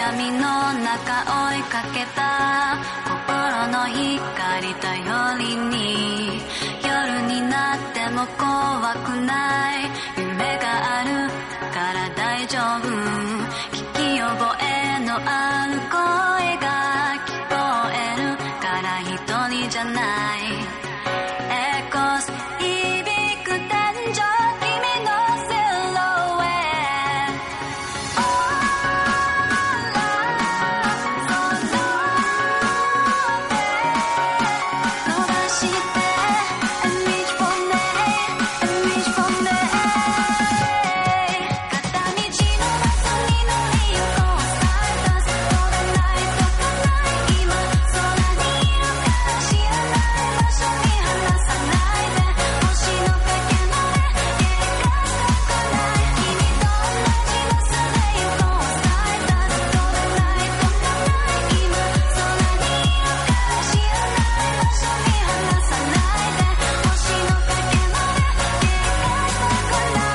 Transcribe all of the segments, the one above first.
闇の中追いかけた心の光頼りに夜になっても怖くない夢があるから大丈夫聞き覚えのある声が聞こえるから一人じゃないエコス響く天井君のシルエット伸ばして and reach for me and reach for me 片道のバスに乗り行こうスタート飛ばないとかない今空にいるから知らない場所に離さないで星のかけらで計画がない君と同じバスで行こうスタート飛ばないとかない今空にいるから知らない場所に離さないで星のかけらで計画がない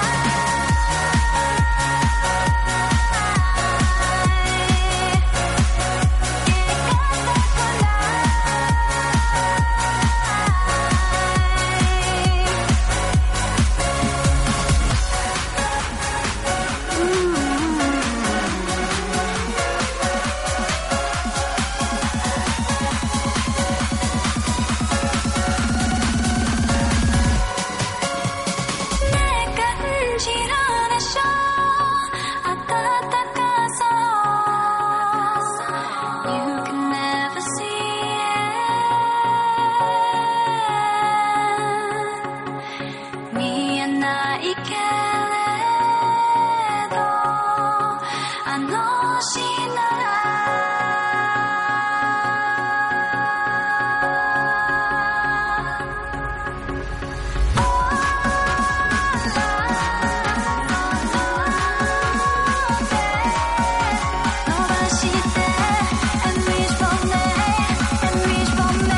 感じるでしょ暖かさを You can never see it 見えないけれどあの星なら伸ばして and reach for me and reach for me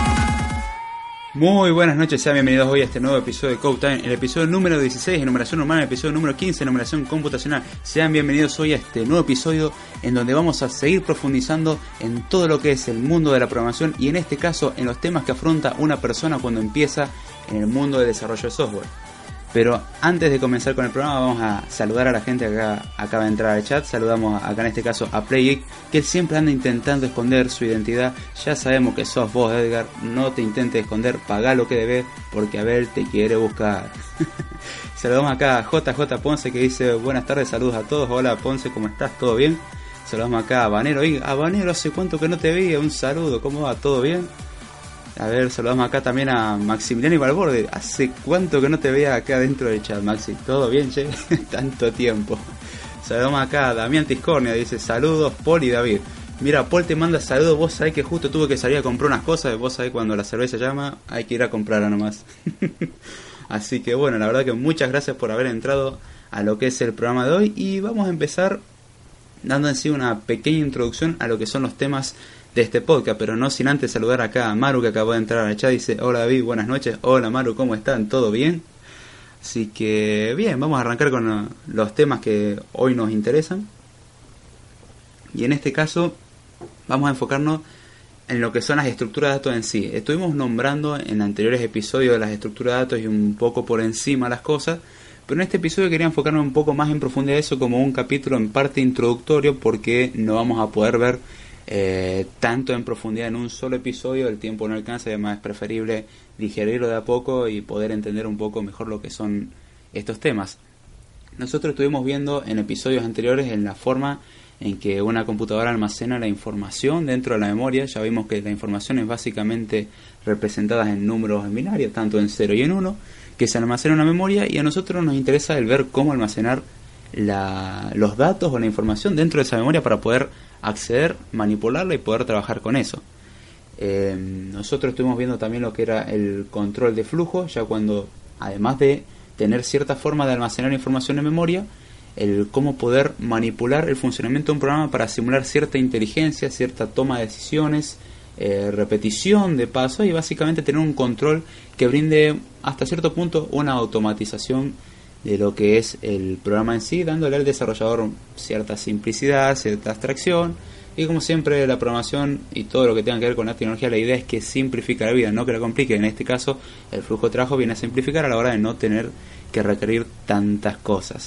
Muy buenas noches, sean bienvenidos hoy a este nuevo episodio de Code Time, el episodio número 16 en numeración humana, el episodio número 15 en numeración computacional. Sean bienvenidos hoy a este nuevo episodio en donde vamos a seguir profundizando en todo lo que es el mundo de la programación y en este caso en los temas que afronta una persona cuando empieza en el mundo del desarrollo de software. Pero antes de comenzar con el programa vamos a saludar a la gente que acaba de entrar al chat. Saludamos acá en este caso a PlayGeek, que él siempre anda intentando esconder su identidad. Ya sabemos que sos vos, Edgar, no te intentes esconder, pagá lo que debes porque Abel te quiere buscar. Saludamos acá a JJ Ponce que dice buenas tardes, saludos a todos. Hola Ponce, ¿cómo estás? ¿Todo bien? Saludamos acá a Banero. Banero, hace cuánto que no te veía, un saludo, ¿cómo va? ¿Todo bien? A ver, saludamos acá también a Maximiliano Ibalborde. Hace cuánto que no te veía acá dentro del chat, Maxi. ¿Todo bien, che? Tanto tiempo. Saludamos acá a Damián Tiscornia. Dice, saludos, Paul y David. Mira, Paul te manda saludos. Vos sabés que justo tuve que salir a comprar unas cosas. Vos sabés cuando la cerveza llama, hay que ir a comprarla nomás. Así que bueno, la verdad que muchas gracias por haber entrado a lo que es el programa de hoy. Y vamos a empezar dando en sí una pequeña introducción a lo que son los temas de este podcast, pero no sin antes saludar acá a Maru que acabó de entrar al chat. Dice, hola David, buenas noches. Hola Maru, ¿cómo están? ¿Todo bien? Así que bien, vamos a arrancar con los temas que hoy nos interesan. Y en este caso vamos a enfocarnos en lo que son las estructuras de datos en sí. Estuvimos nombrando en anteriores episodios las estructuras de datos y un poco por encima las cosas, pero en este episodio quería enfocarme un poco más en profundidad eso como un capítulo en parte introductorio, porque no vamos a poder ver tanto en profundidad en un solo episodio. El tiempo no alcanza y además es preferible digerirlo de a poco y poder entender un poco mejor lo que son estos temas. Nosotros estuvimos viendo en episodios anteriores en la forma en que una computadora almacena la información dentro de la memoria. Ya vimos que la información es básicamente representada en números en binario, tanto en 0 y en 1, que se almacena en una memoria, y a nosotros nos interesa el ver cómo almacenar los datos o la información dentro de esa memoria para poder acceder, manipularla y poder trabajar con eso. Nosotros estuvimos viendo también lo que era el control de flujo, ya cuando además de tener cierta forma de almacenar información en memoria, el cómo poder manipular el funcionamiento de un programa para simular cierta inteligencia, cierta toma de decisiones, repetición de pasos y básicamente tener un control que brinde hasta cierto punto una automatización de lo que es el programa en sí, dándole al desarrollador cierta simplicidad, cierta abstracción. Y como siempre, la programación y todo lo que tenga que ver con la tecnología, la idea es que simplifique la vida, no que la complique. En este caso, el flujo de trabajo viene a simplificar a la hora de no tener que requerir tantas cosas.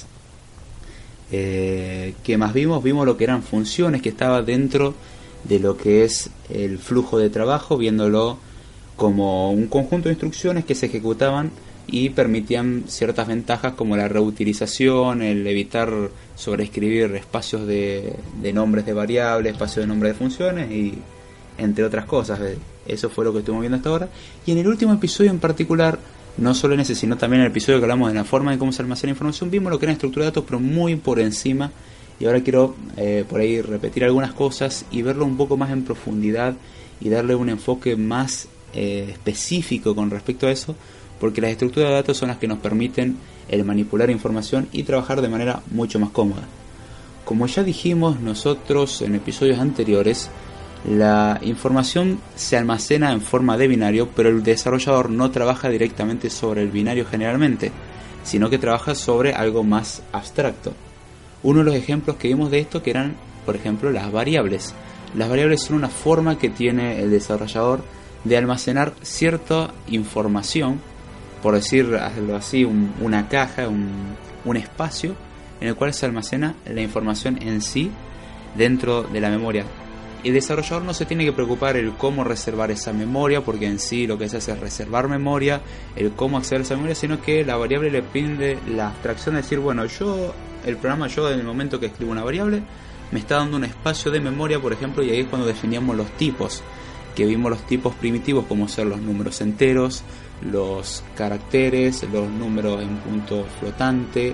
¿Qué más vimos? Vimos lo que eran funciones que estaba dentro de lo que es el flujo de trabajo, viéndolo como un conjunto de instrucciones que se ejecutaban y permitían ciertas ventajas como la reutilización, el evitar sobreescribir espacios de nombres de variables, espacios de nombres de funciones y entre otras cosas. Eso fue lo que estuvimos viendo hasta ahora. Y en el último episodio en particular, no solo en ese, sino también en el episodio que hablamos de la forma de cómo se almacena información, vimos lo que era estructura de datos, pero muy por encima. Y ahora quiero por ahí repetir algunas cosas y verlo un poco más en profundidad y darle un enfoque más específico con respecto a eso, porque las estructuras de datos son las que nos permiten el manipular información y trabajar de manera mucho más cómoda. Como ya dijimos nosotros en episodios anteriores, la información se almacena en forma de binario, pero el desarrollador no trabaja directamente sobre el binario generalmente, sino que trabaja sobre algo más abstracto. Uno de los ejemplos que vimos de esto que eran, por ejemplo, las variables. Las variables son una forma que tiene el desarrollador de almacenar cierta información, por decirlo así, una caja, un espacio en el cual se almacena la información en sí dentro de la memoria. El desarrollador no se tiene que preocupar el cómo reservar esa memoria, porque en sí lo que se hace es reservar memoria, el cómo acceder a esa memoria, sino que la variable le pide la abstracción de decir, bueno, el programa en el momento que escribo una variable me está dando un espacio de memoria, por ejemplo, y ahí es cuando definíamos los tipos, que vimos los tipos primitivos como ser los números enteros, los caracteres, los números en punto flotante.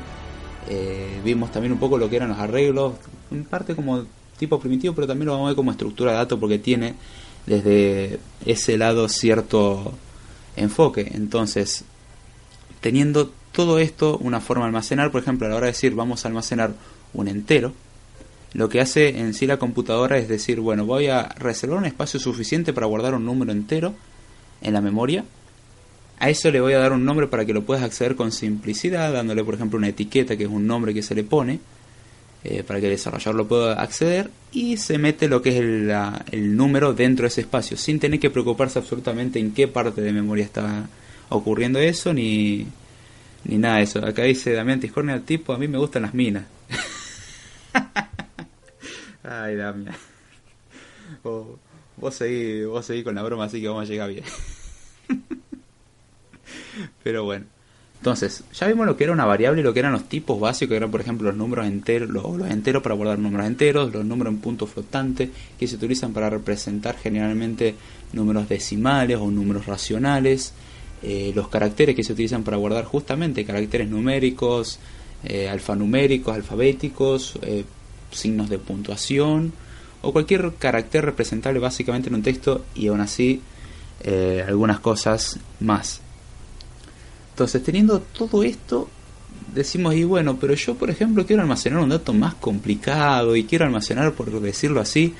Vimos también un poco lo que eran los arreglos, en parte como tipo primitivo, pero también lo vamos a ver como estructura de datos porque tiene desde ese lado cierto enfoque. Entonces, teniendo todo esto, una forma de almacenar, por ejemplo, a la hora de decir vamos a almacenar un entero, lo que hace en sí la computadora es decir, bueno, voy a reservar un espacio suficiente para guardar un número entero en la memoria. A eso le voy a dar un nombre para que lo puedas acceder con simplicidad, dándole por ejemplo una etiqueta que es un nombre que se le pone para que el desarrollador lo pueda acceder, y se mete lo que es el número dentro de ese espacio sin tener que preocuparse absolutamente en qué parte de memoria está ocurriendo eso ni nada de eso. Acá dice Damián Tiscornia, tipo, a mí me gustan las minas. Ay, Damián, vos seguí con la broma, así que vamos a llegar bien. Pero bueno, entonces ya vimos lo que era una variable y lo que eran los tipos básicos, que eran por ejemplo los números enteros, los enteros para guardar números enteros, los números en punto flotante que se utilizan para representar generalmente números decimales o números racionales, los caracteres que se utilizan para guardar justamente caracteres numéricos, alfanuméricos, alfabéticos, signos de puntuación o cualquier carácter representable básicamente en un texto, y aún así algunas cosas más. Entonces, teniendo todo esto, decimos, y bueno, pero yo por ejemplo quiero almacenar un dato más complicado y quiero almacenar, por decirlo así,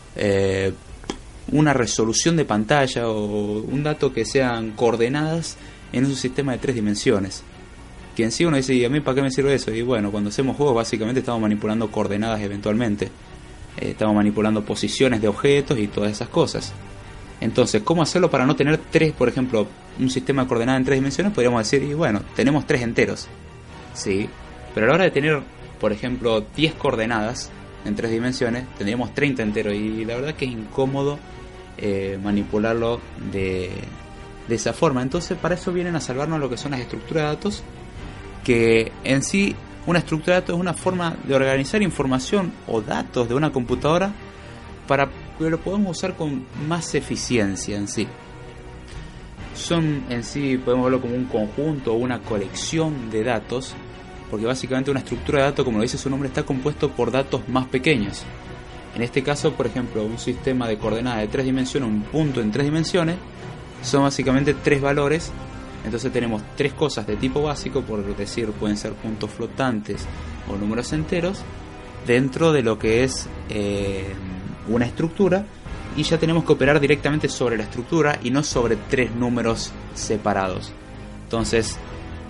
una resolución de pantalla o un dato que sean coordenadas en un sistema de 3 dimensiones. Que en sí uno dice, ¿y a mí para qué me sirve eso? Y bueno, cuando hacemos juegos básicamente estamos manipulando coordenadas eventualmente. Estamos manipulando posiciones de objetos y todas esas cosas. Entonces, ¿cómo hacerlo para no tener 3, por ejemplo, un sistema de coordenadas en 3 dimensiones? Podríamos decir, y bueno, tenemos 3 enteros. Sí, pero a la hora de tener, por ejemplo, 10 coordenadas en 3 dimensiones, tendríamos 30 enteros. Y la verdad es que es incómodo manipularlo de esa forma. Entonces, para eso vienen a salvarnos lo que son las estructuras de datos, que en sí una estructura de datos es una forma de organizar información o datos de una computadora para que lo podamos usar con más eficiencia en sí. Son en sí, podemos verlo como un conjunto o una colección de datos, porque básicamente una estructura de datos, como lo dice su nombre, está compuesto por datos más pequeños. En este caso, por ejemplo, un sistema de coordenadas de 3 dimensiones, un punto en 3 dimensiones, son básicamente 3 valores. Entonces tenemos 3 cosas de tipo básico, por decir, pueden ser puntos flotantes o números enteros, dentro de lo que es una estructura, y ya tenemos que operar directamente sobre la estructura y no sobre 3 números separados. Entonces,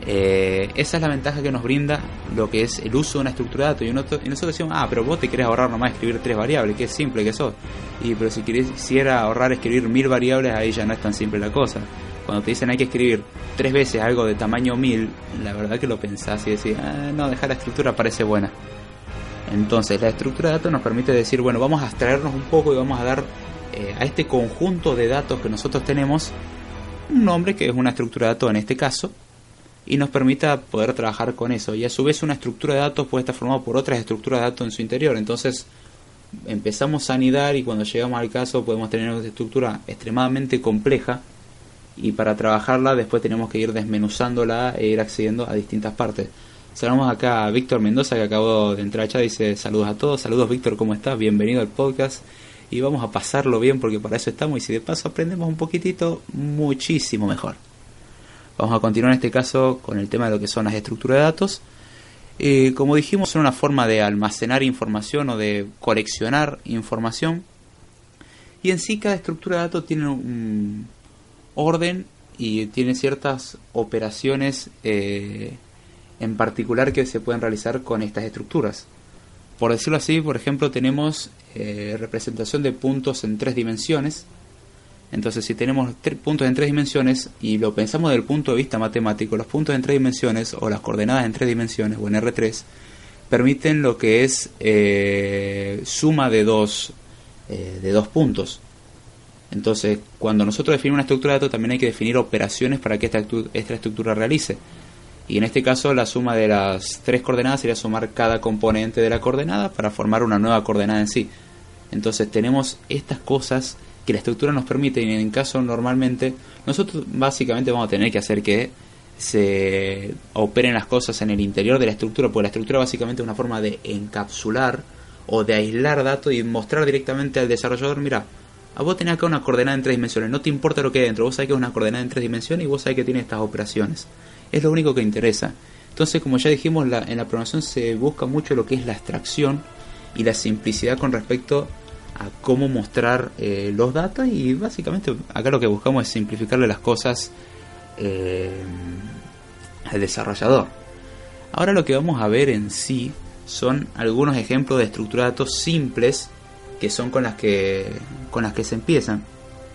Esa es la ventaja que nos brinda lo que es el uso de una estructura de datos. Y nosotros decimos, pero vos te querés ahorrar nomás escribir 3 variables, que es simple que sos. Pero si quisiera ahorrar escribir 1000 variables, ahí ya no es tan simple la cosa. Cuando te dicen hay que escribir 3 veces algo de tamaño 1000, la verdad que lo pensás y decís, no, dejar la estructura parece buena. Entonces la estructura de datos nos permite decir, bueno, vamos a abstraernos un poco y vamos a dar a este conjunto de datos que nosotros tenemos un nombre, que es una estructura de datos en este caso, y nos permita poder trabajar con eso. Y a su vez una estructura de datos puede estar formada por otras estructuras de datos en su interior. Entonces empezamos a anidar y cuando llegamos al caso podemos tener una estructura extremadamente compleja, y para trabajarla después tenemos que ir desmenuzándola e ir accediendo a distintas partes. Saludamos acá a Víctor Mendoza, que acabó de entrar al chat. Dice saludos a todos. Saludos Víctor, ¿cómo estás? Bienvenido al podcast. Y vamos a pasarlo bien porque para eso estamos, y si de paso aprendemos un poquitito, muchísimo mejor. Vamos a continuar en este caso con el tema de lo que son las estructuras de datos. Como dijimos, son una forma de almacenar información o de coleccionar información. Y en sí cada estructura de datos tiene un orden y tiene ciertas operaciones en particular que se pueden realizar con estas estructuras. Por decirlo así, por ejemplo, tenemos representación de puntos en 3 dimensiones. Entonces, si tenemos puntos en 3 dimensiones y lo pensamos desde el punto de vista matemático, los puntos en 3 dimensiones o las coordenadas en 3 dimensiones o en R3 permiten lo que es suma de dos puntos. Entonces, cuando nosotros definimos una estructura de datos, también hay que definir operaciones para que esta estructura realice. Y en este caso, la suma de las 3 coordenadas sería sumar cada componente de la coordenada para formar una nueva coordenada en sí. Entonces, tenemos estas cosas que la estructura nos permite, y en caso normalmente nosotros básicamente vamos a tener que hacer que se operen las cosas en el interior de la estructura, porque la estructura básicamente es una forma de encapsular o de aislar datos y mostrar directamente al desarrollador, mira, a vos tenés acá una coordenada en 3 dimensiones, no te importa lo que hay dentro, vos sabés que es una coordenada en 3 dimensiones y vos sabés que tiene estas operaciones, es lo único que interesa. Entonces, como ya dijimos, en la programación se busca mucho lo que es la abstracción y la simplicidad con respecto a cómo mostrar los datos, y básicamente acá lo que buscamos es simplificarle las cosas al desarrollador. Ahora lo que vamos a ver en sí son algunos ejemplos de estructura de datos simples que son con las que se empiezan,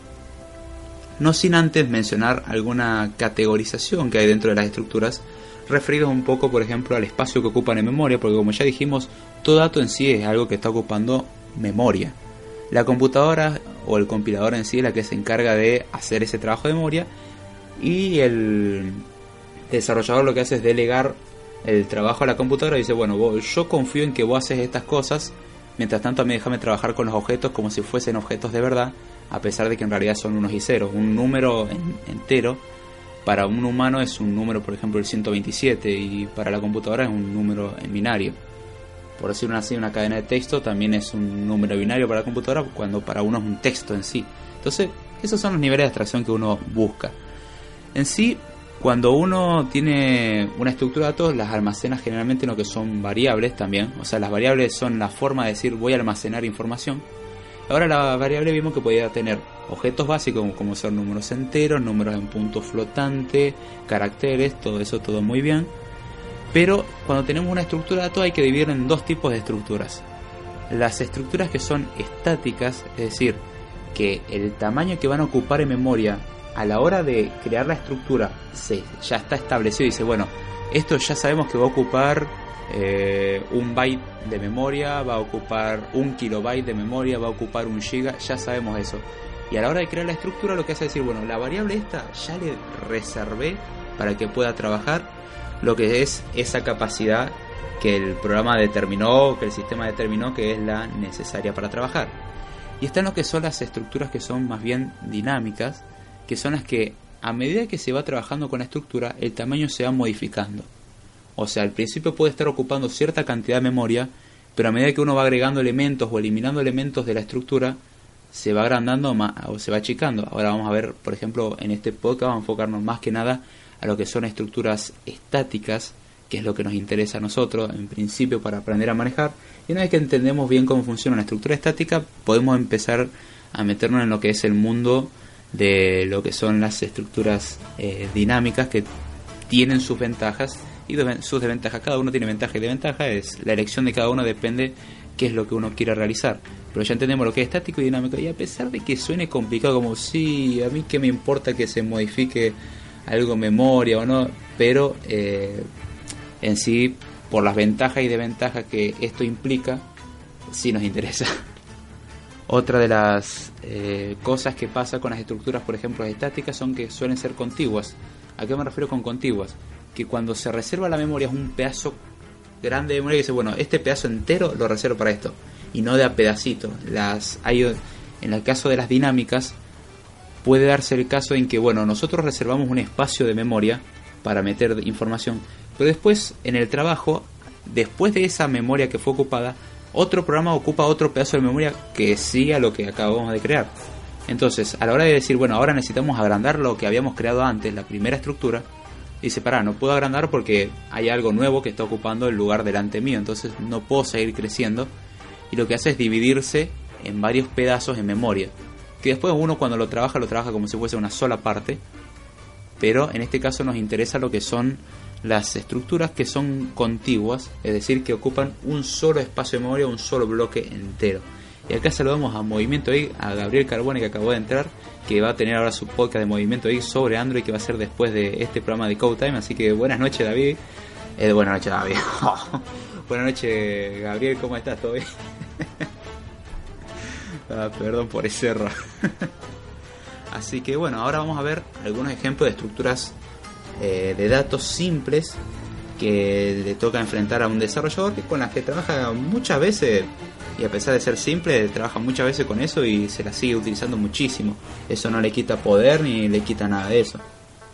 no sin antes mencionar alguna categorización que hay dentro de las estructuras, referidos un poco, por ejemplo, al espacio que ocupan en memoria, porque como ya dijimos, todo dato en sí es algo que está ocupando memoria. La computadora o el compilador en sí es la que se encarga de hacer ese trabajo de memoria, y el desarrollador lo que hace es delegar el trabajo a la computadora y dice, bueno, yo confío en que vos haces estas cosas, mientras tanto a mí déjame trabajar con los objetos como si fuesen objetos de verdad, a pesar de que en realidad son unos y ceros. Un número entero para un humano es un número, por ejemplo, el 127, y para la computadora es un número en binario. Por decirlo así, una cadena de texto también es un número binario para la computadora, cuando para uno es un texto en sí. Entonces, esos son los niveles de abstracción que uno busca. En sí, cuando uno tiene una estructura de datos, las almacena generalmente en lo que son variables también. O sea, las variables son la forma de decir voy a almacenar información. Ahora la variable vimos que podía tener objetos básicos como son números enteros, números en punto flotante, caracteres, todo eso, todo muy bien. Pero cuando tenemos una estructura de datos hay que dividir en dos tipos de estructuras. Las estructuras que son estáticas, es decir, que el tamaño que van a ocupar en memoria a la hora de crear la estructura ya está establecido y dice, bueno, esto ya sabemos que va a ocupar 1 byte de memoria, va a ocupar 1 kilobyte de memoria, va a ocupar 1 giga, ya sabemos eso. Y a la hora de crear la estructura lo que hace es decir, bueno, la variable esta ya le reservé para que pueda trabajar lo que es esa capacidad que el programa determinó, que el sistema determinó que es la necesaria para trabajar. Y están lo que son las estructuras que son más bien dinámicas, que son las que a medida que se va trabajando con la estructura, el tamaño se va modificando. O sea, al principio puede estar ocupando cierta cantidad de memoria, pero a medida que uno va agregando elementos o eliminando elementos de la estructura, se va agrandando o se va achicando. Ahora vamos a ver, por ejemplo, en este podcast vamos a enfocarnos más que nada a lo que son estructuras estáticas, que es lo que nos interesa a nosotros en principio para aprender a manejar. Y una vez que entendemos bien cómo funciona una estructura estática, podemos empezar a meternos en lo que es el mundo de lo que son las estructuras dinámicas, que tienen sus ventajas y sus desventajas. Cada uno tiene ventaja y desventaja, es la elección de cada uno, depende qué es lo que uno quiera realizar. Pero ya entendemos lo que es estático y dinámico, y a pesar de que suene complicado, como sí, a mí qué me importa que se modifique algo en memoria o no, pero en sí, por las ventajas y desventajas que esto implica, sí nos interesa. Otra de las cosas que pasa con las estructuras, por ejemplo, estáticas, son que suelen ser contiguas. ¿A qué me refiero con contiguas? Que cuando se reserva la memoria es un pedazo grande de memoria que dice, bueno, este pedazo entero lo reservo para esto, y no de a pedacitos. En el caso de las dinámicas, puede darse el caso en que, bueno, nosotros reservamos un espacio de memoria para meter información, pero después, en el trabajo, después de esa memoria que fue ocupada, otro programa ocupa otro pedazo de memoria que sigue a lo que acabamos de crear. Entonces, a la hora de decir, bueno, ahora necesitamos agrandar lo que habíamos creado antes, la primera estructura, dice, pará, no puedo agrandar porque hay algo nuevo que está ocupando el lugar delante mío, entonces no puedo seguir creciendo. Y lo que hace es dividirse en varios pedazos en memoria, que después uno cuando lo trabaja como si fuese una sola parte. Pero en este caso nos interesa lo que son las estructuras que son contiguas, es decir, que ocupan un solo espacio de memoria, un solo bloque entero. Y acá saludamos a Movimiento Geek, a Gabriel Carbone, que acabó de entrar, que va a tener ahora su podcast de Movimiento Geek sobre Android, que va a ser después de este programa de Code Time. Así que buenas noches, David. Buenas noches, David. Buenas noches, Gabriel, ¿cómo estás? ¿Todo bien? Perdón por ese error. Así que bueno, ahora vamos a ver algunos ejemplos de estructuras de datos simples que le toca enfrentar a un desarrollador, que con las que trabaja muchas veces, y a pesar de ser simple, trabaja muchas veces con eso y se la sigue utilizando muchísimo. Eso no le quita poder ni le quita nada de eso.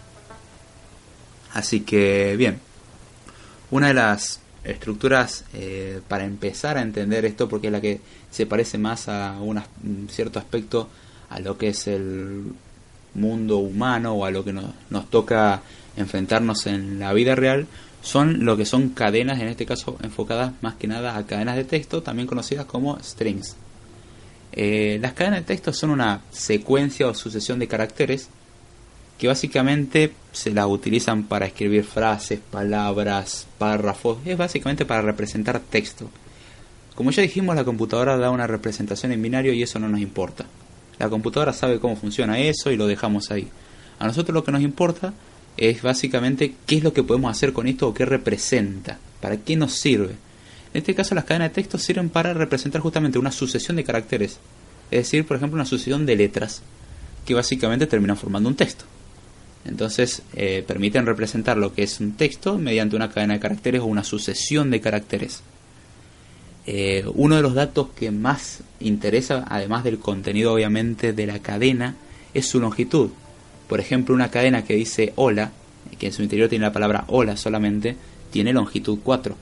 Así que bien, una de las estructuras para empezar a entender esto, porque es la que se parece más a un cierto aspecto a lo que es el mundo humano o a lo que nos toca enfrentarnos en la vida real, son lo que son cadenas, en este caso enfocadas más que nada a cadenas de texto, también conocidas como strings. Las cadenas de texto son una secuencia o sucesión de caracteres que básicamente se las utilizan para escribir frases, palabras, párrafos. Es básicamente para representar texto. Como ya dijimos, la computadora da una representación en binario y eso no nos importa. La computadora sabe cómo funciona eso y lo dejamos ahí. A nosotros lo que nos importa es básicamente qué es lo que podemos hacer con esto o qué representa, para qué nos sirve. En este caso, las cadenas de texto sirven para representar justamente una sucesión de caracteres. Es decir, por ejemplo, una sucesión de letras que básicamente terminan formando un texto. Entonces permiten representar lo que es un texto mediante una cadena de caracteres o una sucesión de caracteres. Uno de los datos que más interesa, además del contenido obviamente de la cadena, es su longitud. Por ejemplo, una cadena que dice hola, que en su interior tiene la palabra hola solamente, tiene longitud 4.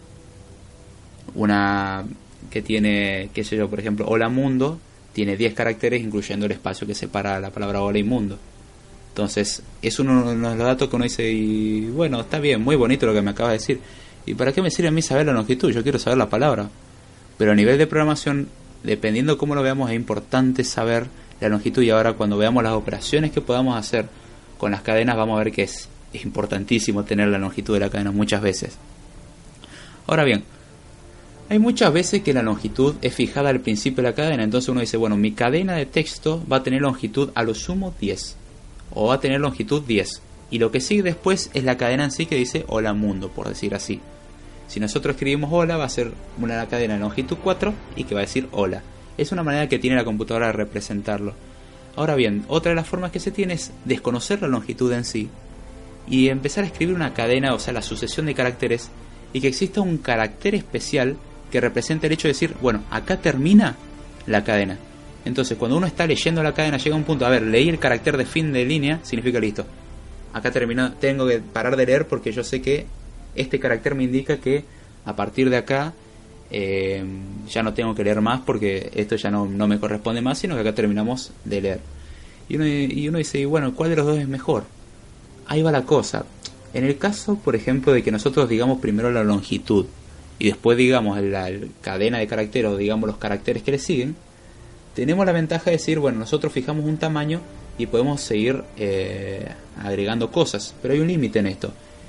Una que tiene, qué sé yo, por ejemplo, hola mundo, tiene 10 caracteres incluyendo el espacio que separa la palabra hola y mundo. Entonces, es uno de los datos que uno dice, y bueno, está bien, muy bonito lo que me acabas de decir. ¿Y para qué me sirve a mí saber la longitud? Yo quiero saber la palabra. Pero a nivel de programación, dependiendo cómo lo veamos, es importante saber la longitud. Y ahora cuando veamos las operaciones que podamos hacer con las cadenas, vamos a ver que es importantísimo tener la longitud de la cadena muchas veces. Ahora bien, hay muchas veces que la longitud es fijada al principio de la cadena. Entonces uno dice, bueno, mi cadena de texto va a tener longitud a lo sumo 10. O va a tener longitud 10. Y lo que sigue después es la cadena en sí que dice hola mundo, por decir así. Si nosotros escribimos hola, va a ser una cadena de longitud 4 y que va a decir hola. Es una manera que tiene la computadora de representarlo. Ahora bien, otra de las formas que se tiene es desconocer la longitud en sí y empezar a escribir una cadena, o sea, la sucesión de caracteres, y que exista un carácter especial que represente el hecho de decir, bueno, acá termina la cadena. Entonces, cuando uno está leyendo la cadena, llega un punto, a ver, leí el carácter de fin de línea, significa listo. Acá terminó, tengo que parar de leer porque yo sé que este carácter me indica que a partir de acá ya no tengo que leer más porque esto ya no me corresponde más, sino que acá terminamos de leer. Y uno dice, y bueno, ¿cuál de los dos es mejor? Ahí va la cosa. En el caso, por ejemplo, de que nosotros digamos primero la longitud y después digamos la cadena de caracteres o digamos los caracteres que le siguen, tenemos la ventaja de decir, bueno, nosotros fijamos un tamaño y podemos seguir agregando cosas, pero hay un límite en esto.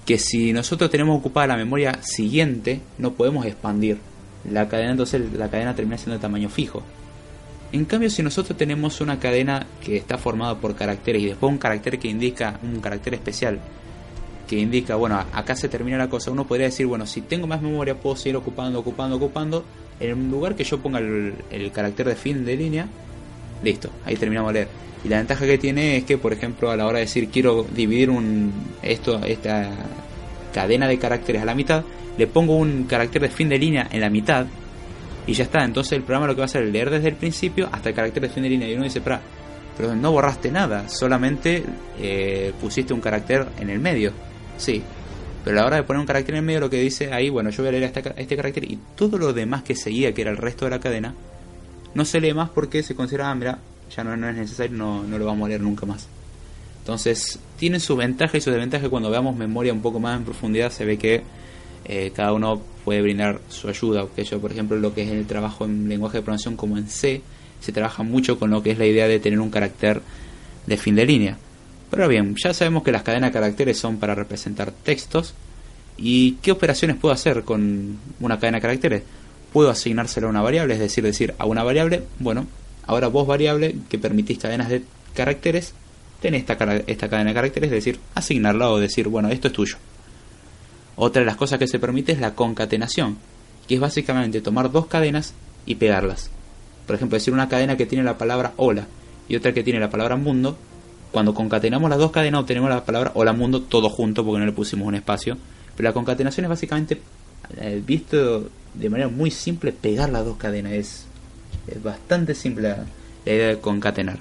que si nosotros tenemos ocupada la memoria siguiente, no podemos expandir la cadena, entonces la cadena termina siendo de tamaño fijo. En cambio, si nosotros tenemos una cadena que está formada por caracteres y después un carácter que indica, un carácter especial que indica, bueno, acá se termina la cosa, uno podría decir, bueno, si tengo más memoria puedo seguir ocupando, en un lugar que yo ponga el carácter de fin de línea, listo, ahí terminamos de leer. Y la ventaja que tiene es que, por ejemplo, a la hora de decir quiero dividir esta cadena de caracteres a la mitad, le pongo un carácter de fin de línea en la mitad y ya está. Entonces el programa lo que va a hacer es leer desde el principio hasta el carácter de fin de línea. Y uno dice, pero no borraste nada, solamente pusiste un carácter en el medio. Sí, pero a la hora de poner un carácter en el medio, lo que dice ahí, bueno, yo voy a leer este carácter y todo lo demás que seguía, que era el resto de la cadena, no se lee más porque se considera, mira, ya no es necesario, no lo vamos a leer nunca más. Entonces tienen sus ventajas y sus desventajas. Cuando veamos memoria un poco más en profundidad se ve que cada uno puede brindar su ayuda. Que yo, por ejemplo, lo que es el trabajo en lenguaje de programación como en C, se trabaja mucho con lo que es la idea de tener un carácter de fin de línea. Pero bien, ya sabemos que las cadenas de caracteres son para representar textos. ¿Y qué operaciones puedo hacer con una cadena de caracteres? Puedo asignársela a una variable, es decir, a una variable, bueno, ahora vos variable que permitís cadenas de caracteres, tenés esta cadena de caracteres, es decir, asignarla o decir, bueno, esto es tuyo. Otra de las cosas que se permite es la concatenación, que es básicamente tomar dos cadenas y pegarlas. Por ejemplo, decir una cadena que tiene la palabra hola y otra que tiene la palabra mundo. Cuando concatenamos las dos cadenas obtenemos la palabra hola mundo todo junto porque no le pusimos un espacio. Pero la concatenación es básicamente, visto de manera muy simple, pegar las dos cadenas. Es bastante simple la idea de concatenar.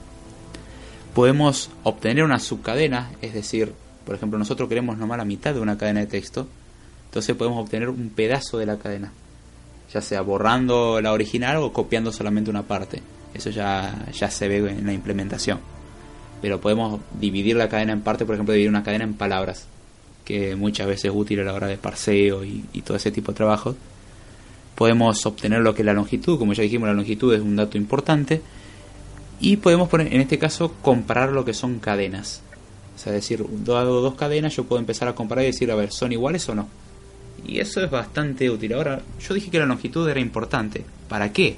Podemos obtener una subcadena, es decir, por ejemplo, nosotros queremos nomás la mitad de una cadena de texto, entonces podemos obtener un pedazo de la cadena, ya sea borrando la original o copiando solamente una parte. Eso ya se ve en la implementación. Pero podemos dividir la cadena en parte, por ejemplo, dividir una cadena en palabras, que muchas veces es útil a la hora de parseo y todo ese tipo de trabajos. Podemos obtener lo que es la longitud, como ya dijimos, la longitud es un dato importante. Y podemos poner, en este caso, comparar lo que son cadenas. O sea, decir, dado dos cadenas, yo puedo empezar a comparar y decir, a ver, ¿son iguales o no? Y eso es bastante útil. Ahora, yo dije que la longitud era importante. ¿Para qué?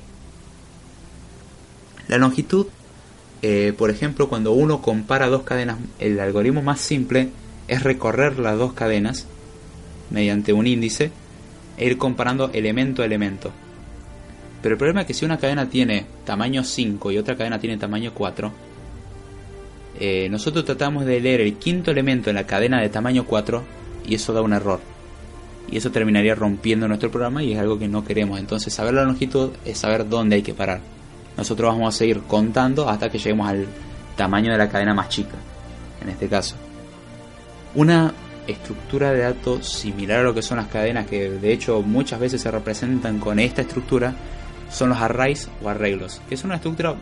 La longitud, por ejemplo, cuando uno compara dos cadenas, el algoritmo más simple es recorrer las dos cadenas mediante un índice e ir comparando elemento a elemento. Pero el problema es que si una cadena tiene tamaño 5 y otra cadena tiene tamaño 4, nosotros tratamos de leer el quinto elemento en la cadena de tamaño 4 y eso da un error. Y eso terminaría rompiendo nuestro programa y es algo que no queremos. Entonces saber la longitud es saber dónde hay que parar. Nosotros vamos a seguir contando hasta que lleguemos al tamaño de la cadena más chica, en este caso. Una estructura de datos similar a lo que son las cadenas, que de hecho muchas veces se representan con esta estructura, son los arrays o arreglos, que es una estructura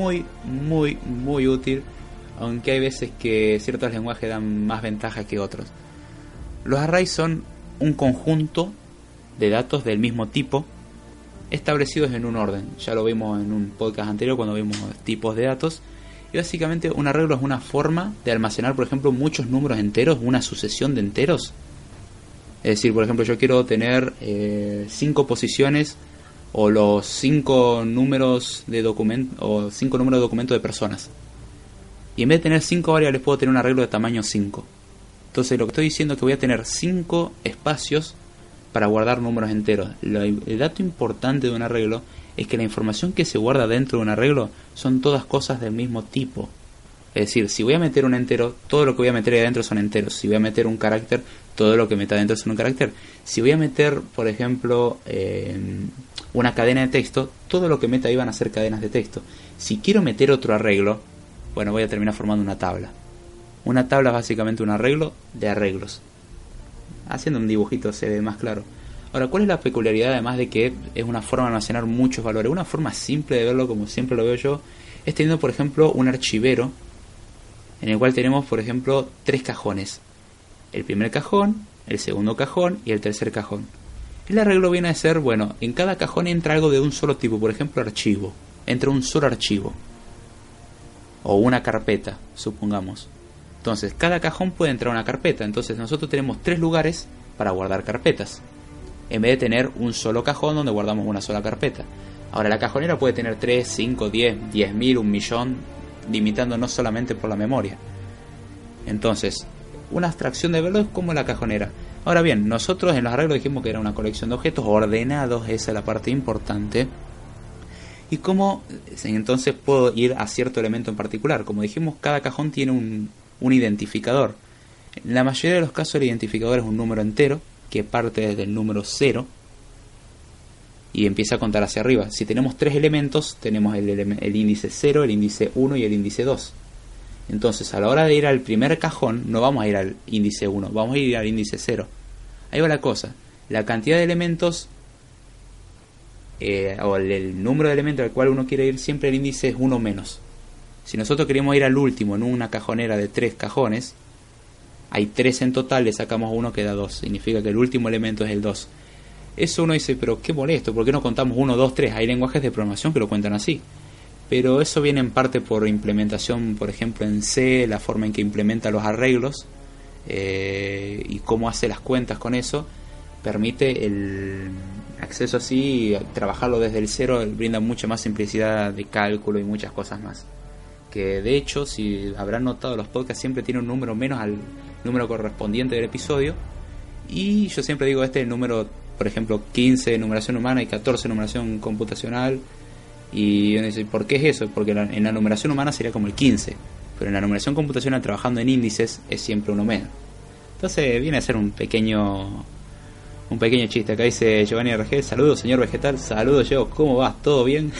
muy útil, aunque hay veces que ciertos lenguajes dan más ventaja que otros. Los arrays son un conjunto de datos del mismo tipo establecidos en un orden. Ya lo vimos en un podcast anterior cuando vimos tipos de datos. Y básicamente un arreglo es una forma de almacenar, por ejemplo, muchos números enteros, una sucesión de enteros. Es decir, por ejemplo, yo quiero tener 5 posiciones o los 5 números de documento o 5 números de documento de personas. Y en vez de tener 5 variables puedo tener un arreglo de tamaño 5. Entonces lo que estoy diciendo es que voy a tener 5 espacios para guardar números enteros. El dato importante de un arreglo es que la información que se guarda dentro de un arreglo son todas cosas del mismo tipo. Es decir, si voy a meter un entero, todo lo que voy a meter ahí adentro son enteros. Si voy a meter un carácter, todo lo que meta adentro son un carácter. Si voy a meter, por ejemplo, una cadena de texto, todo lo que meta ahí van a ser cadenas de texto. Si quiero meter otro arreglo, bueno, voy a terminar formando una tabla. Una tabla es básicamente un arreglo de arreglos. Haciendo un dibujito se ve más claro. Ahora, ¿cuál es la peculiaridad, además de que es una forma de almacenar muchos valores? Una forma simple de verlo, como siempre lo veo yo, es teniendo, por ejemplo, un archivero en el cual tenemos, por ejemplo, 3 cajones. El primer cajón, el segundo cajón y el tercer cajón. El arreglo viene a ser, bueno, en cada cajón entra algo de un solo tipo, por ejemplo, archivo. Entra un solo archivo. O una carpeta, supongamos. Entonces, cada cajón puede entrar a una carpeta. Entonces, nosotros tenemos 3 lugares para guardar carpetas, en vez de tener un solo cajón donde guardamos una sola carpeta. Ahora, la cajonera puede tener 3, 5, 10, 10.000, 1.000.000, limitando no solamente por la memoria. Entonces, una abstracción de verlo es como la cajonera. Ahora bien, nosotros en los arreglos dijimos que era una colección de objetos ordenados, esa es la parte importante. ¿Y cómo entonces puedo ir a cierto elemento en particular? Como dijimos, cada cajón tiene un identificador. En la mayoría de los casos el identificador es un número entero que parte desde el número 0 y empieza a contar hacia arriba. Si tenemos 3 elementos, tenemos el índice 0, el índice 1 y el índice 2. Entonces, a la hora de ir al primer cajón, no vamos a ir al índice 1, vamos a ir al índice 0. Ahí va la cosa. La cantidad de elementos, o el número de elementos al cual uno quiere ir, siempre el índice es 1 menos. Si nosotros queremos ir al último en una cajonera de 3 cajones, hay 3 en total, le sacamos 1, queda 2. Significa que el último elemento es el 2. Eso uno dice, pero qué molesto, ¿por qué no contamos 1, 2, 3? Hay lenguajes de programación que lo cuentan así. Pero eso viene en parte por implementación, por ejemplo en C, la forma en que implementa los arreglos y cómo hace las cuentas con eso, permite el acceso así, trabajarlo desde el 0, brinda mucha más simplicidad de cálculo y muchas cosas más. Que de hecho, si habrán notado, los podcasts siempre tienen un número menos al número correspondiente del episodio, y yo siempre digo, este es el número, por ejemplo, 15 de numeración humana y 14 de numeración computacional. Y uno dice, ¿por qué es eso? Porque en la numeración humana sería como el 15, pero en la numeración computacional, trabajando en índices, es siempre uno menos. Entonces viene a ser un pequeño chiste. Acá dice Giovanni RG, saludos señor vegetal, saludos yo, ¿cómo vas? ¿Todo bien?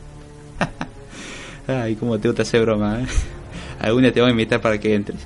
Ay, cómo te gusta hacer broma, ¿eh? Algún día te voy a invitar para que entres.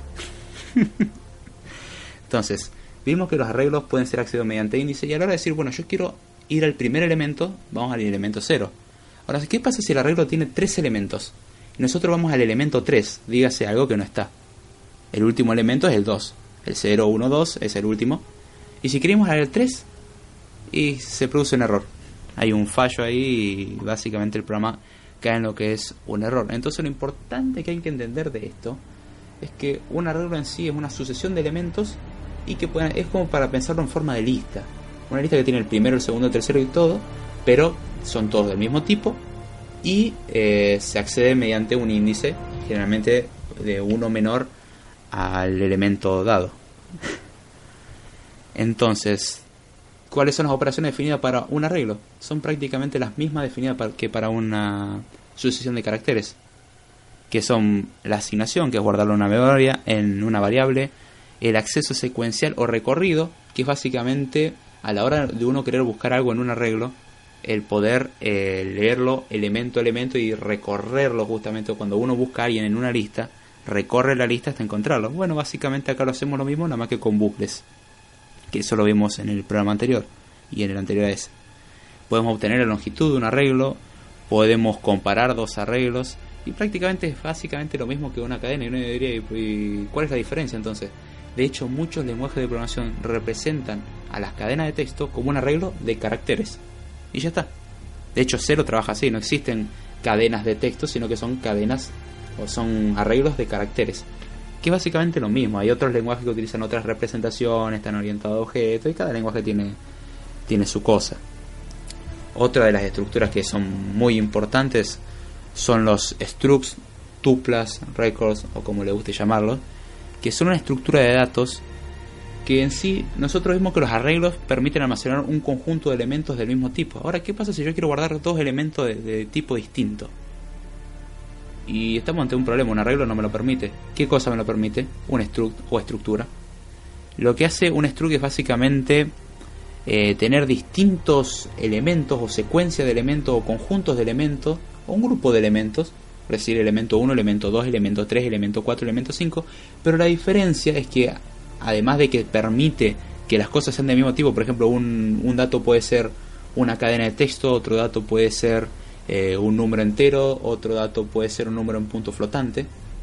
Entonces, vimos que los arreglos pueden ser accedidos mediante índice, y a la hora de decir, bueno, yo quiero ir al primer elemento, vamos al elemento 0. Ahora, ¿qué pasa si el arreglo tiene 3 elementos? Y nosotros vamos al elemento 3, dígase algo que no está. El último elemento es el 2. El 0, 1, 2 es el último. Y si queremos al 3, y se produce un error. Hay un fallo ahí y básicamente el programa cae en lo que es un error. Entonces lo importante que hay que entender de esto es que un arreglo en sí es una sucesión de elementos y que es como para pensarlo en forma de lista. Una lista que tiene el primero, el segundo, el tercero y todo, pero son todos del mismo tipo y se accede mediante un índice, generalmente de 1 menor al elemento dado. Entonces, ¿cuáles son las operaciones definidas para un arreglo? Son prácticamente las mismas definidas que para una sucesión de caracteres, que son la asignación, que es guardarlo en una memoria, en una variable, el acceso secuencial o recorrido, que es básicamente a la hora de uno querer buscar algo en un arreglo, el poder leerlo elemento a elemento y recorrerlo. Justamente cuando uno busca a alguien en una lista, recorre la lista hasta encontrarlo. Bueno, básicamente acá lo hacemos lo mismo, nada más que con bucles, que eso lo vimos en el programa anterior y en el anterior a ese. Podemos obtener la longitud de un arreglo, podemos comparar 2 arreglos, y prácticamente es básicamente lo mismo que una cadena. Y uno diría, ¿y cuál es la diferencia entonces? De hecho, muchos lenguajes de programación representan a las cadenas de texto como un arreglo de caracteres. Y ya está. De hecho, C trabaja así, no existen cadenas de texto, sino que son cadenas o son arreglos de caracteres, que es básicamente lo mismo. Hay otros lenguajes que utilizan otras representaciones, están orientados a objetos, y cada lenguaje tiene su cosa. Otra de las estructuras que son muy importantes son los structs, tuplas, records, o como le guste llamarlo, que son una estructura de datos que en sí nosotros vimos que los arreglos permiten almacenar un conjunto de elementos del mismo tipo. Ahora, ¿qué pasa si yo quiero guardar 2 elementos de tipo distinto? Y estamos ante un problema, un arreglo no me lo permite. ¿Qué cosa me lo permite? Un struct o estructura. Lo que hace un struct es básicamente tener distintos elementos o secuencia de elementos o conjuntos de elementos o un grupo de elementos, es decir, elemento 1, elemento 2, elemento 3, elemento 4, elemento 5, pero la diferencia es que además de que permite que las cosas sean del mismo tipo, por ejemplo, un dato puede ser una cadena de texto, otro dato puede ser un número entero, otro dato puede ser un número en punto flotante.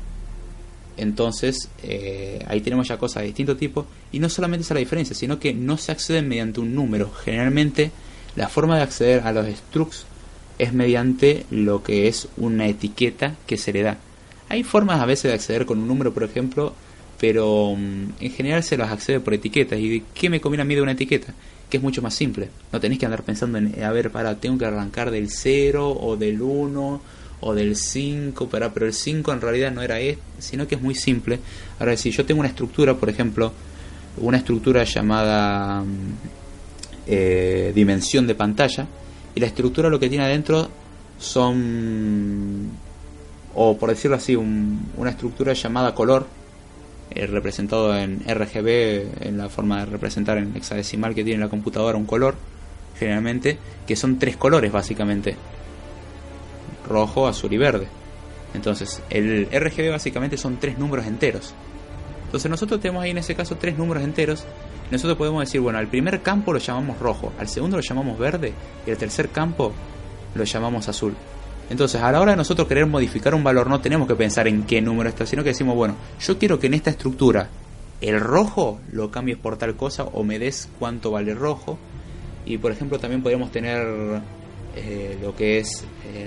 Entonces ahí tenemos ya cosas de distinto tipo, y no solamente esa es la diferencia, sino que no se accede mediante un número. Generalmente la forma de acceder a los structs es mediante lo que es una etiqueta que se le da. Hay formas a veces de acceder con un número, por ejemplo, pero en general se los accede por etiquetas. ¿Y qué me conviene a mí de una etiqueta? Que es mucho más simple. No tenés que andar pensando en, a ver, tengo que arrancar del 0 o del 1 o del 5, pero el 5 en realidad no era sino que es muy simple. Ahora, si yo tengo una estructura, por ejemplo, una estructura llamada dimensión de pantalla, y la estructura lo que tiene adentro son, o por decirlo así, una estructura llamada color, representado en RGB, en la forma de representar en hexadecimal que tiene la computadora un color, generalmente, que son 3 colores básicamente: rojo, azul y verde. Entonces el RGB básicamente son 3 números enteros. Entonces nosotros tenemos ahí en ese caso 3 números enteros. Nosotros podemos decir, bueno, al primer campo lo llamamos rojo, al segundo lo llamamos verde y al tercer campo lo llamamos azul. Entonces, a la hora de nosotros querer modificar un valor, no tenemos que pensar en qué número está, sino que decimos, bueno, yo quiero que en esta estructura el rojo lo cambies por tal cosa, o me des cuánto vale rojo. Y por ejemplo también podríamos tener lo que es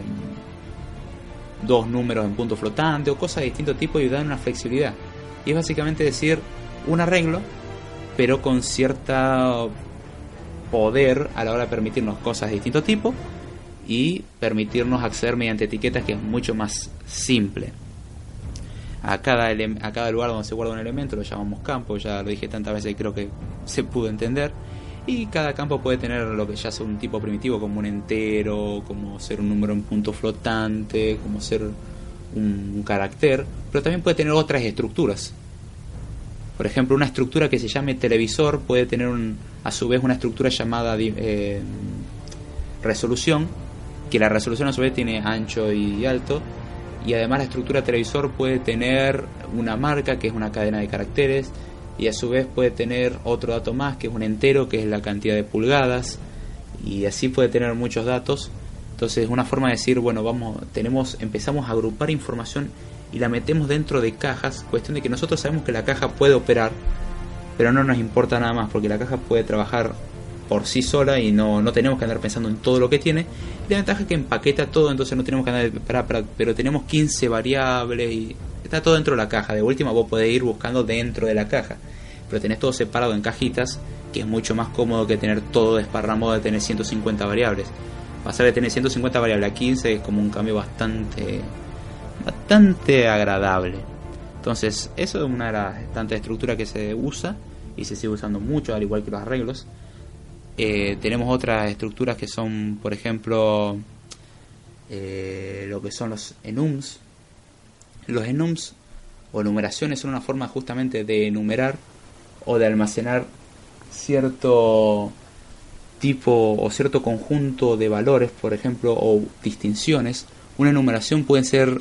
2 números en punto flotante o cosas de distinto tipo, y dan una flexibilidad. Y es básicamente decir un arreglo, pero con cierta poder a la hora de permitirnos cosas de distinto tipo y permitirnos acceder mediante etiquetas, que es mucho más simple. A cada lugar donde se guarda un elemento lo llamamos campo, ya lo dije tantas veces que creo que se pudo entender. Y cada campo puede tener lo que ya sea un tipo primitivo, como un entero, como ser un número en punto flotante, como ser un carácter, pero también puede tener otras estructuras. Por ejemplo, una estructura que se llame televisor puede tener a su vez una estructura llamada resolución, que la resolución a su vez tiene ancho y alto, y además la estructura televisor puede tener una marca, que es una cadena de caracteres, y a su vez puede tener otro dato más, que es un entero, que es la cantidad de pulgadas, y así puede tener muchos datos. Entonces es una forma de decir, bueno, empezamos a agrupar información y la metemos dentro de cajas, cuestión de que nosotros sabemos que la caja puede operar, pero no nos importa nada más, porque la caja puede trabajar por sí sola y no tenemos que andar pensando en todo lo que tiene. Y la ventaja es que empaqueta todo, entonces no tenemos que andar pero tenemos 15 variables y está todo dentro de la caja. De última vos podés ir buscando dentro de la caja, pero tenés todo separado en cajitas, que es mucho más cómodo que tener todo desparramado, de tener 150 variables. Pasar de tener 150 variables a 15 es como un cambio bastante agradable. Entonces eso es una de las tantas estructuras que se usa y se sigue usando mucho, al igual que los arreglos. Tenemos otras estructuras que son, por ejemplo, lo que son los enums. Los enums o numeraciones son una forma justamente de enumerar o de almacenar cierto tipo o cierto conjunto de valores, por ejemplo, o distinciones. Una enumeración pueden ser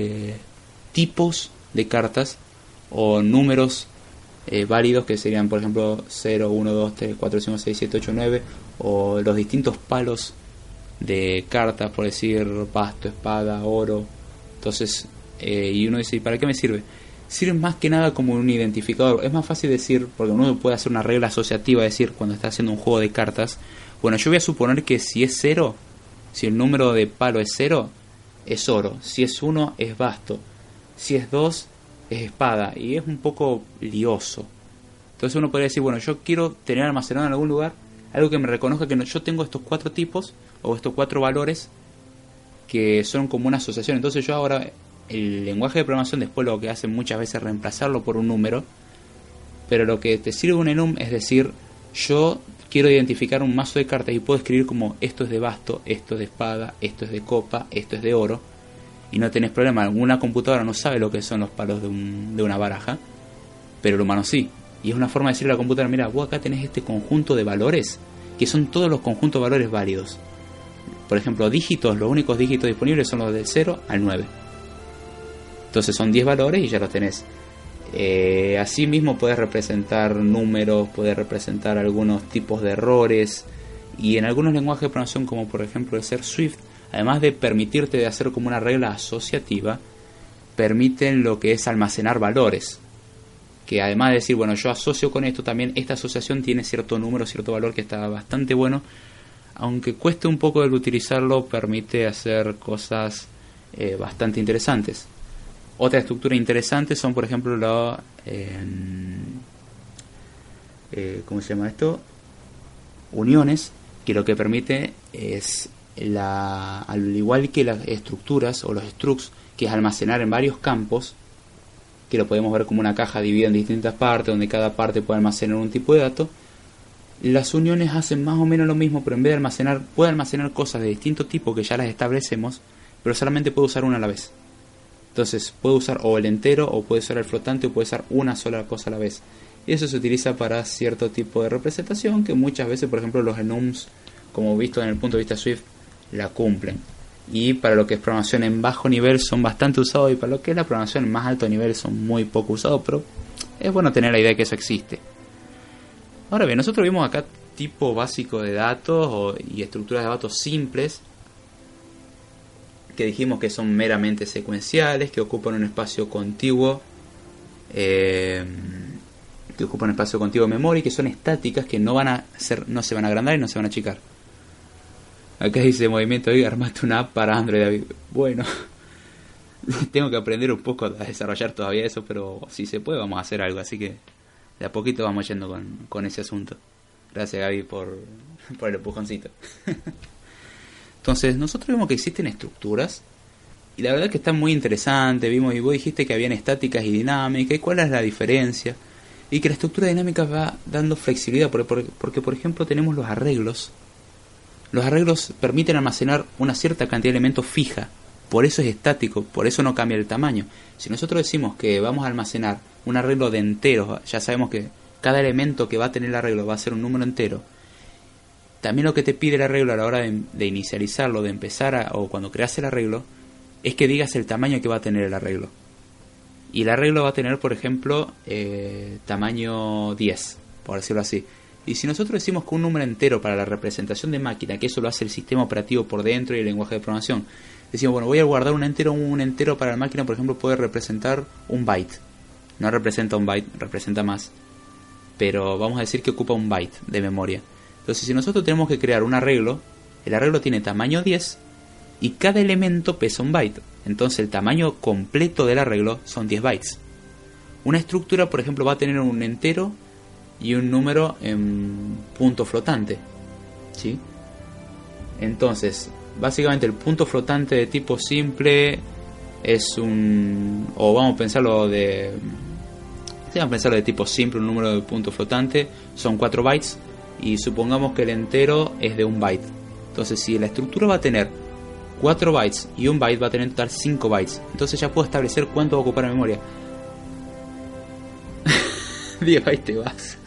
tipos de cartas o números válidos, que serían, por ejemplo, 0, 1, 2, 3, 4, 5, 6, 7, 8, 9, o los distintos palos de cartas, por decir basto, espada, oro. Entonces, y uno dice, ¿y para qué me sirve? Sirve más que nada como un identificador. Es más fácil decir, porque uno puede hacer una regla asociativa, decir, cuando está haciendo un juego de cartas, bueno, yo voy a suponer que si es 0, si el número de palo es 0, es oro. Si es 1, es basto. Si es 2, es espada. Y es un poco lioso. Entonces uno podría decir, bueno, yo quiero tener almacenado en algún lugar algo que me reconozca que yo tengo estos 4 tipos o estos 4 valores que son como una asociación. Entonces yo ahora, el lenguaje de programación después lo que hace muchas veces es reemplazarlo por un número, pero lo que te sirve un enum es decir, yo quiero identificar un mazo de cartas y puedo escribir como esto es de basto, esto es de espada, esto es de copa, esto es de oro, y no tenés problema. Una computadora no sabe lo que son los palos de una baraja, pero el humano sí. Y es una forma de decirle a la computadora, mira, vos acá tenés este conjunto de valores, que son todos los conjuntos de valores válidos. Por ejemplo, dígitos, los únicos dígitos disponibles son los del 0 al 9. Entonces son 10 valores y ya los tenés. Así mismo puedes representar números, puedes representar algunos tipos de errores. Y en algunos lenguajes de programación, como por ejemplo el ser Swift, además de permitirte de hacer como una regla asociativa, permiten lo que es almacenar valores. Que además de decir, bueno, yo asocio con esto, también esta asociación tiene cierto número, cierto valor, que está bastante bueno. Aunque cueste un poco el utilizarlo, permite hacer cosas bastante interesantes. Otra estructura interesante son, por ejemplo, ¿cómo se llama esto? Uniones, que lo que permite es, al igual que las estructuras o los structs, que es almacenar en varios campos, que lo podemos ver como una caja dividida en distintas partes, donde cada parte puede almacenar un tipo de dato. Las uniones hacen más o menos lo mismo, pero en vez de almacenar, puede almacenar cosas de distinto tipo que ya las establecemos, pero solamente puede usar una a la vez. Entonces puede usar o el entero, o puede usar el flotante, o puede usar una sola cosa a la vez. Y eso se utiliza para cierto tipo de representación que muchas veces, por ejemplo, los enums, como visto en el punto de vista Swift, la cumplen. Y para lo que es programación en bajo nivel son bastante usados, y para lo que es la programación en más alto nivel son muy poco usados, pero es bueno tener la idea de que eso existe. Ahora bien, nosotros vimos acá tipo básico de datos y estructuras de datos simples, que dijimos que son meramente secuenciales, que ocupan un espacio contiguo, de memoria, y que son estáticas, que no se van a agrandar y no se van a achicar. Acá dice movimiento hoy, armaste una app para Android, David. Bueno, tengo que aprender un poco a desarrollar todavía eso, pero si se puede vamos a hacer algo, así que de a poquito vamos yendo con ese asunto. Gracias, Gaby, por el empujoncito. Entonces, nosotros vemos que existen estructuras, y la verdad que están muy interesantes. Vimos, y vos dijiste que habían estáticas y dinámicas, y cuál es la diferencia, y que la estructura dinámica va dando flexibilidad, porque por ejemplo tenemos los arreglos. Los arreglos permiten almacenar una cierta cantidad de elementos fija, por eso es estático, por eso no cambia el tamaño. Si nosotros decimos que vamos a almacenar un arreglo de enteros, ya sabemos que cada elemento que va a tener el arreglo va a ser un número entero. También lo que te pide el arreglo a la hora de inicializarlo, de empezar o cuando creas el arreglo, es que digas el tamaño que va a tener el arreglo. Y el arreglo va a tener, por ejemplo, tamaño 10, por decirlo así. Y si nosotros decimos que un número entero para la representación de máquina, que eso lo hace el sistema operativo por dentro y el lenguaje de programación, decimos, bueno, voy a guardar un entero para la máquina, por ejemplo, puede representar un byte. No representa un byte, representa más. Pero vamos a decir que ocupa un byte de memoria. Entonces, si nosotros tenemos que crear un arreglo, el arreglo tiene tamaño 10 y cada elemento pesa un byte. Entonces, el tamaño completo del arreglo son 10 bytes. Una estructura, por ejemplo, va a tener un entero y un número en punto flotante, ¿sí? Entonces, básicamente el punto flotante de tipo simple es o vamos a pensarlo de tipo simple, un número de punto flotante, son 4 bytes, y supongamos que el entero es de 1 byte. Entonces, si la estructura va a tener 4 bytes y 1 byte, va a tener en total 5 bytes. Entonces ya puedo establecer cuánto va a ocupar la memoria. 10 bytes te vas.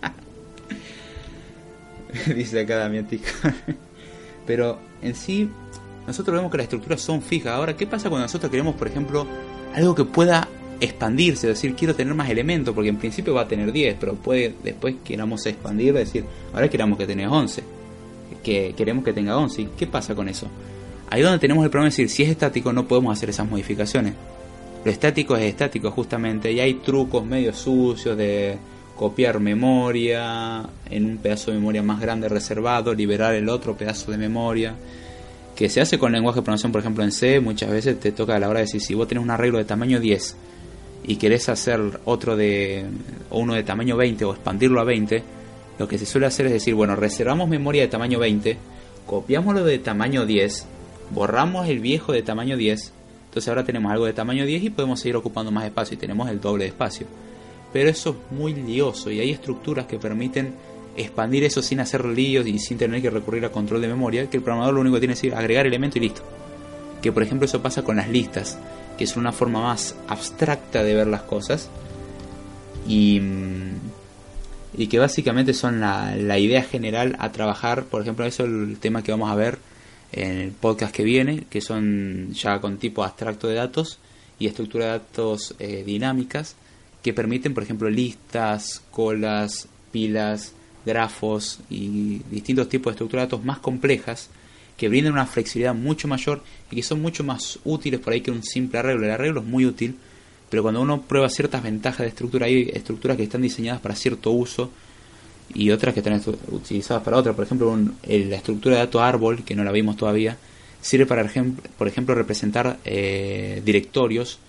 Dice acá Damián Tica. Pero en sí, nosotros vemos que las estructuras son fijas. Ahora, ¿qué pasa cuando nosotros queremos, por ejemplo, algo que pueda expandirse? Es decir, quiero tener más elementos, porque en principio va a tener 10, pero puede después queramos expandir, decir, ahora queramos que tenga 11, que queremos que tenga 11. ¿Y qué pasa con eso? Ahí donde tenemos el problema, es decir, si es estático no podemos hacer esas modificaciones. Lo estático es estático justamente, y hay trucos medio sucios de copiar memoria en un pedazo de memoria más grande reservado, liberar el otro pedazo de memoria, que se hace con lenguaje de programación. Por ejemplo, en C muchas veces te toca a la hora de decir, si vos tenés un arreglo de tamaño 10 y querés hacer uno de tamaño 20 o expandirlo a 20, lo que se suele hacer es decir, bueno, reservamos memoria de tamaño 20, copiamos lo de tamaño 10, borramos el viejo de tamaño 10, entonces ahora tenemos algo de tamaño 10 y podemos seguir ocupando más espacio, y tenemos el doble de espacio. Pero eso es muy lioso, y hay estructuras que permiten expandir eso sin hacer líos y sin tener que recurrir a control de memoria, que el programador lo único que tiene es decir, agregar elemento y listo. Que por ejemplo eso pasa con las listas, que es una forma más abstracta de ver las cosas, y que básicamente son la idea general a trabajar. Por ejemplo, eso es el tema que vamos a ver en el podcast que viene, que son ya con tipo abstracto de datos y estructura de datos dinámicas, que permiten, por ejemplo, listas, colas, pilas, grafos y distintos tipos de estructuras de datos más complejas, que brindan una flexibilidad mucho mayor y que son mucho más útiles por ahí que un simple arreglo. El arreglo es muy útil, pero cuando uno prueba ciertas ventajas de estructura, hay estructuras que están diseñadas para cierto uso y otras que están utilizadas para otra. Por ejemplo, la estructura de datos árbol, que no la vimos todavía, sirve para, por ejemplo, representar directorios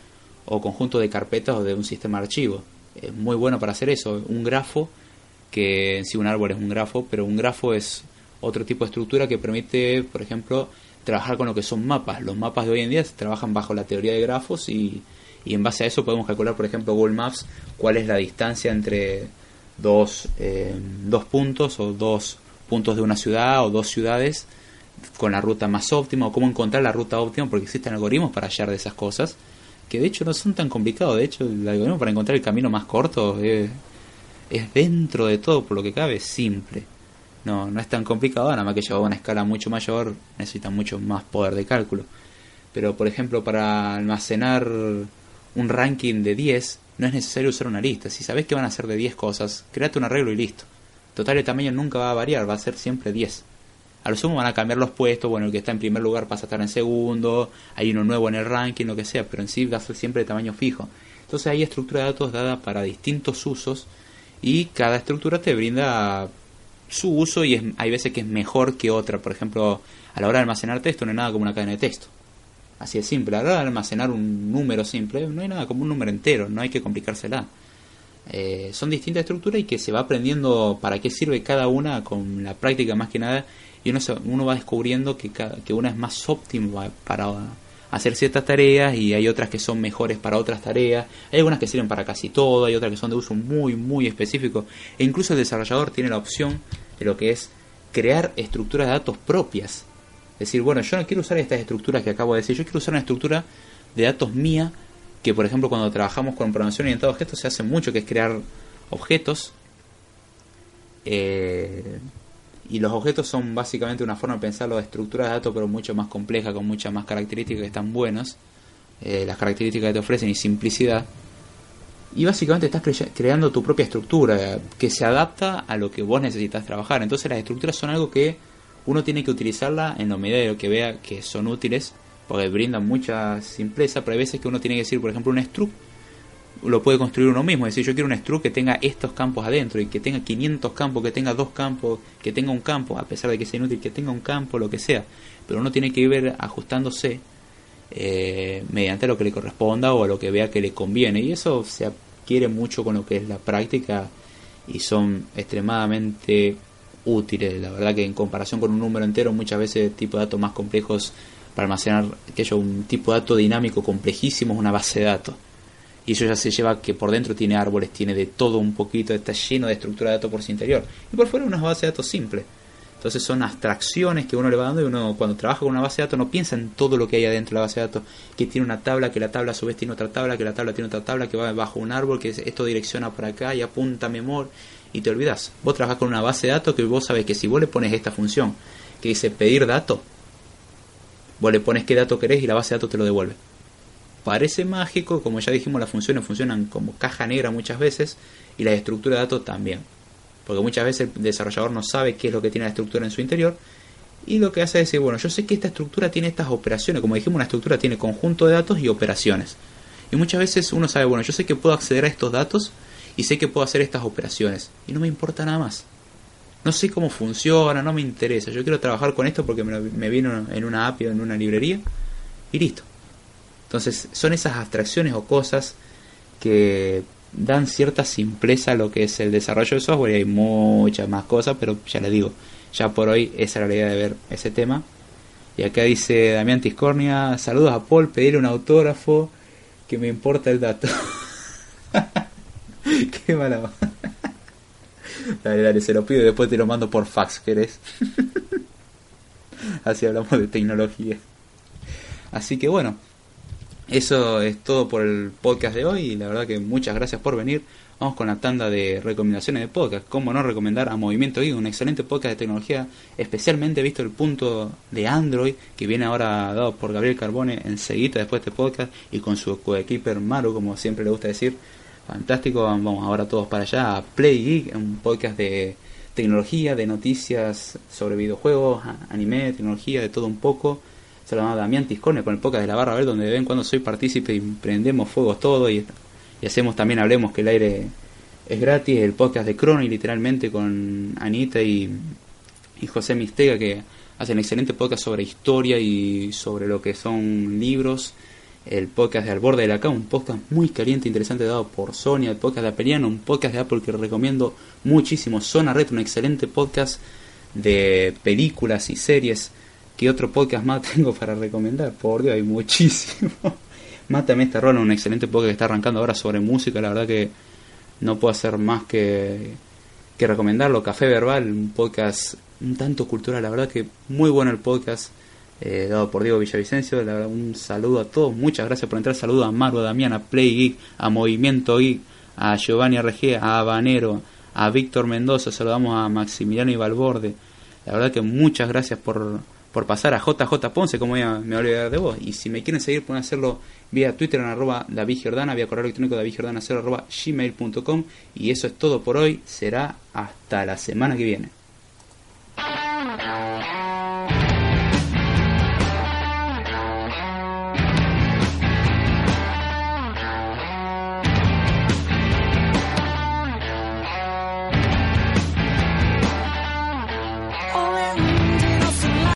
o conjunto de carpetas o de un sistema de archivos. Es muy bueno para hacer eso. Un grafo, que en sí un árbol es un grafo, pero un grafo es otro tipo de estructura que permite, por ejemplo, trabajar con lo que son mapas. Los mapas de hoy en día se trabajan bajo la teoría de grafos y en base a eso podemos calcular, por ejemplo, Google Maps, cuál es la distancia entre dos puntos o dos puntos de una ciudad o dos ciudades con la ruta más óptima, o cómo encontrar la ruta óptima, porque existen algoritmos para hallar de esas cosas que de hecho no son tan complicados. De hecho, el algoritmo para encontrar el camino más corto es dentro de todo, por lo que cabe, simple. No es tan complicado, nada más que llevado a una escala mucho mayor necesita mucho más poder de cálculo. Pero por ejemplo, para almacenar un ranking de 10 no es necesario usar una lista. Si sabes que van a ser de 10 cosas, créate un arreglo y listo. Total, el tamaño nunca va a variar, va a ser siempre 10. A lo sumo van a cambiar los puestos, bueno, el que está en primer lugar pasa a estar en segundo, hay uno nuevo en el ranking, lo que sea, pero en sí va a ser siempre de tamaño fijo. Entonces hay estructura de datos dada para distintos usos y cada estructura te brinda su uso y hay veces que es mejor que otra. Por ejemplo, a la hora de almacenar texto no hay nada como una cadena de texto. Así de simple. A la hora de almacenar un número simple no hay nada como un número entero, no hay que complicársela. Son distintas estructuras y que se va aprendiendo para qué sirve cada una con la práctica más que nada, y uno va descubriendo que una es más óptima para hacer ciertas tareas y hay otras que son mejores para otras tareas. Hay algunas que sirven para casi todo, hay otras que son de uso muy muy específico, e incluso el desarrollador tiene la opción de lo que es crear estructuras de datos propias. Es decir, bueno, yo no quiero usar estas estructuras que acabo de decir, yo quiero usar una estructura de datos mía, que por ejemplo cuando trabajamos con programación orientada a objetos se hace mucho, que es crear objetos. Y los objetos son básicamente una forma de pensarlo de estructuras de datos, pero mucho más compleja, con muchas más características que están buenas. Las características que te ofrecen y simplicidad. Y básicamente estás creando tu propia estructura que se adapta a lo que vos necesitas trabajar. Entonces las estructuras son algo que uno tiene que utilizarla en la medida de lo que vea que son útiles, porque brindan mucha simpleza, pero hay veces que uno tiene que decir, por ejemplo, un struct lo puede construir uno mismo. Es decir, yo quiero un struct que tenga estos campos adentro y que tenga 500 campos, que tenga 2 campos, que tenga un campo, a pesar de que sea inútil, que tenga un campo, lo que sea. Pero uno tiene que ir ajustándose mediante lo que le corresponda o a lo que vea que le conviene. Y eso se adquiere mucho con lo que es la práctica y son extremadamente útiles. La verdad que en comparación con un número entero, muchas veces tipo de datos más complejos para almacenar, un tipo de dato dinámico complejísimo es una base de datos. Y eso ya se lleva que por dentro tiene árboles, tiene de todo un poquito, está lleno de estructura de datos por su interior. Y por fuera una base de datos simple. Entonces son abstracciones que uno le va dando y uno cuando trabaja con una base de datos no piensa en todo lo que hay adentro de la base de datos. Que tiene una tabla, que la tabla a su vez tiene otra tabla, que la tabla tiene otra tabla, que va bajo un árbol, que esto direcciona por acá y apunta a memoria. Y te olvidas. Vos trabajás con una base de datos que vos sabés que si vos le pones esta función que dice pedir datos, vos le pones qué dato querés y la base de datos te lo devuelve. Parece mágico, como ya dijimos, las funciones funcionan como caja negra muchas veces y la estructura de datos también, porque muchas veces el desarrollador no sabe qué es lo que tiene la estructura en su interior y lo que hace es decir, bueno, yo sé que esta estructura tiene estas operaciones. Como dijimos, una estructura tiene conjunto de datos y operaciones, y muchas veces uno sabe, bueno, yo sé que puedo acceder a estos datos y sé que puedo hacer estas operaciones y no me importa nada más. No sé cómo funciona, no me interesa, yo quiero trabajar con esto porque me vino en una API o en una librería y listo. Entonces son esas abstracciones o cosas que dan cierta simpleza a lo que es el desarrollo de software, y hay muchas más cosas, pero ya les digo, ya por hoy esa era la idea de ver ese tema. Y acá dice Damián Tiscornia, saludos a Paul, pedirle un autógrafo que me importa el dato. Qué mala. Dale, se lo pido y después te lo mando por fax, ¿querés? Así hablamos de tecnología. Así que bueno, eso es todo por el podcast de hoy y la verdad que muchas gracias por venir. Vamos con la tanda de recomendaciones de podcast. Cómo no recomendar a Movimiento Geek, un excelente podcast de tecnología, especialmente visto el punto de Android, que viene ahora dado por Gabriel Carbone enseguida después de este podcast, y con su coequiper Maru, como siempre le gusta decir. Fantástico, vamos ahora todos para allá a Play Geek, un podcast de tecnología, de noticias sobre videojuegos, anime, tecnología, de todo un poco. Se llama Damián Tiscornia con el podcast de la barra, a ver, donde de vez en cuando soy partícipe y prendemos fuegos todo y hacemos también Hablemos, que el aire es gratis, el podcast de Crony, literalmente, con Anita y José Mistega, que hacen excelente podcast sobre historia y sobre lo que son libros el podcast de Al Borde de la Cama, un podcast muy caliente, interesante, dado por Sonia, el podcast de Apeliano, un podcast de Apple que recomiendo muchísimo, Zona Retro, un excelente podcast de películas y series. ¿Qué otro podcast más tengo para recomendar? Por Dios, hay muchísimo. Mátame esta rola, un excelente podcast que está arrancando ahora sobre música, la verdad que no puedo hacer más que recomendarlo. Café Verbal, un podcast un tanto cultural, la verdad que muy bueno el podcast, dado por Diego Villavicencio. La verdad, un saludo a todos, muchas gracias por entrar. Saludo a Maru, a Damián, a Play Geek, a Movimiento Geek, a Giovanni RG, a Habanero, a Víctor Mendoza. Saludamos a Maximiliano y Valborde. La verdad que muchas gracias por pasar. A JJ Ponce, como me voy a olvidar de vos. Y si me quieren seguir, pueden hacerlo vía Twitter en @DavidGiordana, vía correo electrónico davidgiordana0 @gmail.com. Y eso es todo por hoy. Será hasta la semana que viene.